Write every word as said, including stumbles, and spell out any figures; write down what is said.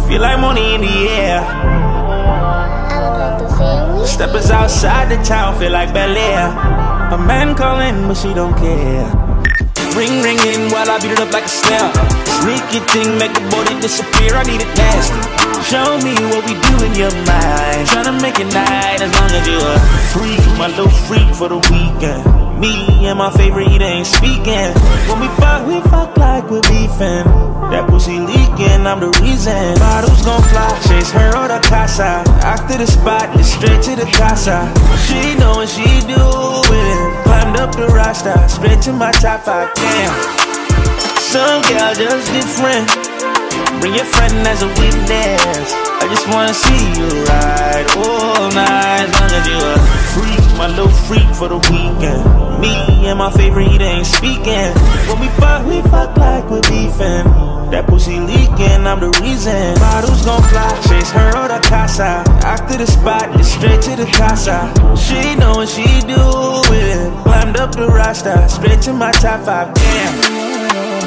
Feel like money in the air. Steppers outside the town, feel like Bel Air. A man calling, but she don't care. Ring ringing while I beat it up like a snare. Sneaky thing, make the body disappear. I need it nasty. Show me what we do in your mind. Tryna make it night as long as you are free. My little freak for the weekend. Me and my favorite eater ain't speaking. When we fuck, we fuck like we're beefing. That pussy leaking, I'm the reason. Bottles gon' fly, chase her or the casa. After the spot, it's straight to the casa. She know what she doing. Climbed up the roster, straight to my top five. Damn, some girl just different. Bring your friend as a witness. I just wanna see you ride all night, as long as you are free. My little freak for the weekend. Me and my favorite eater ain't speaking. When we fuck, we fuck like we're beefing. That pussy leaking, I'm the reason. Bottles gon' fly, chase her or the casa. After the spot, it's straight to the casa. She know what she doing. Climbed up the roster, straight to my top five. Damn.